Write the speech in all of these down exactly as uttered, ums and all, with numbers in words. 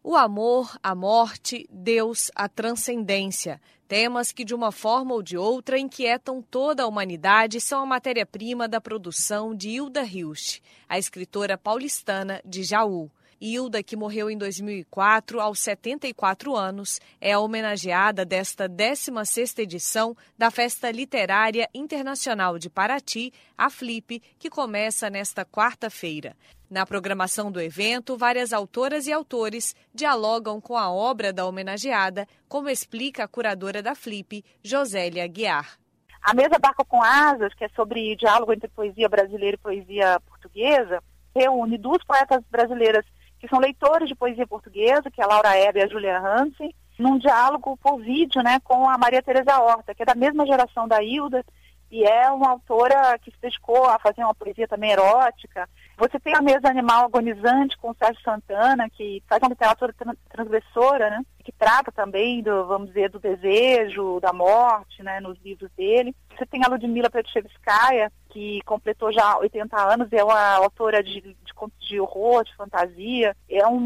O amor, a morte, Deus, a transcendência. Temas que, de uma forma ou de outra, inquietam toda a humanidade e são a matéria-prima da produção de Hilda Hilst, a escritora paulistana de Jaú. Hilda, que morreu em dois mil e quatro, aos setenta e quatro anos, é a homenageada desta décima sexta edição da Festa Literária Internacional de Paraty, a Flip, que começa nesta quarta-feira. Na programação do evento, várias autoras e autores dialogam com a obra da homenageada, como explica a curadora da Flip, Josélia Aguiar. A mesa Barco com Asas, que é sobre diálogo entre poesia brasileira e poesia portuguesa, reúne duas poetas brasileiras que são leitores de poesia portuguesa, que é a Laura Hebe e a Julia Hansen, num diálogo por vídeo, né, com a Maria Teresa Horta, que é da mesma geração da Hilda, e é uma autora que se dedicou a fazer uma poesia também erótica. Você tem a mesa Animal Agonizante com o Sérgio Santana, que faz uma literatura transgressora, né, que trata também, do, vamos dizer, do desejo, da morte, né, nos livros dele. Você tem a Ludmila Petchevskaya, que completou já oitenta anos, é uma autora de, de contos de horror, de fantasia. É um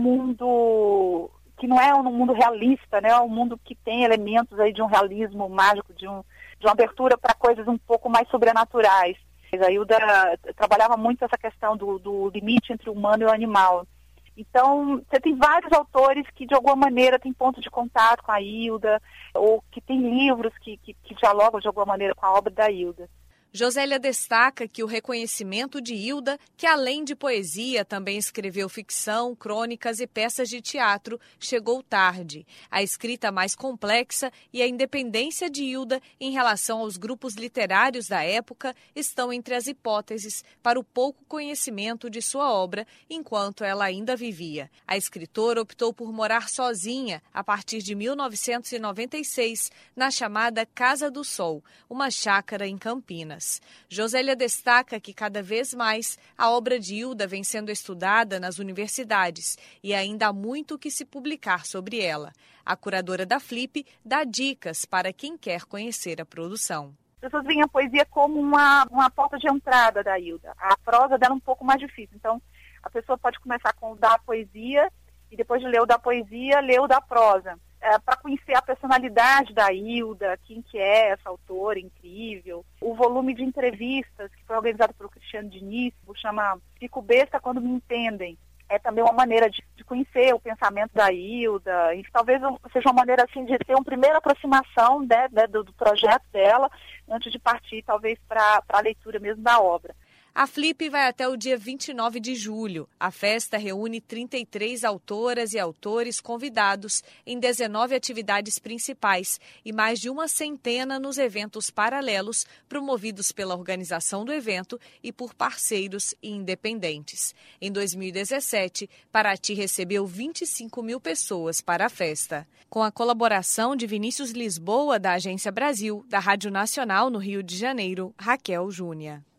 mundo que não é um mundo realista, né, é um mundo que tem elementos aí de um realismo mágico, de, um, de uma abertura para coisas um pouco mais sobrenaturais. A Hilda trabalhava muito essa questão do, do limite entre o humano e o animal. Então, você tem vários autores que, de alguma maneira, têm ponto de contato com a Hilda, ou que têm livros que, que, que dialogam, de alguma maneira, com a obra da Hilda. Josélia destaca que o reconhecimento de Hilda, que além de poesia também escreveu ficção, crônicas e peças de teatro, chegou tarde. A escrita mais complexa e a independência de Hilda em relação aos grupos literários da época estão entre as hipóteses para o pouco conhecimento de sua obra enquanto ela ainda vivia. A escritora optou por morar sozinha a partir de mil novecentos e noventa e seis na chamada Casa do Sol, uma chácara em Campinas. Josélia destaca que cada vez mais a obra de Hilda vem sendo estudada nas universidades e ainda há muito que se publicar sobre ela. A curadora da Flip dá dicas para quem quer conhecer a produção. As pessoas veem a poesia como uma, uma porta de entrada da Hilda. A prosa dela é um pouco mais difícil. Então, a pessoa pode começar com o da poesia e depois de ler o da poesia, ler o da prosa. É, para conhecer a personalidade da Hilda, quem que é essa autora incrível. O volume de entrevistas, que foi organizado pelo Cristiano Diniz, chama Fico Besta Quando Me Entendem. É também uma maneira de, de conhecer o pensamento da Hilda, e talvez seja uma maneira assim, de ter uma primeira aproximação, né, né, do, do projeto dela, antes de partir talvez para a leitura mesmo da obra. A Flip vai até o dia vinte e nove de julho. A festa reúne trinta e três autoras e autores convidados em dezenove atividades principais e mais de uma centena nos eventos paralelos promovidos pela organização do evento e por parceiros e independentes. Em dois mil e dezessete, Paraty recebeu vinte e cinco mil pessoas para a festa. Com a colaboração de Vinícius Lisboa, da Agência Brasil, da Rádio Nacional no Rio de Janeiro, Raquel Júnior.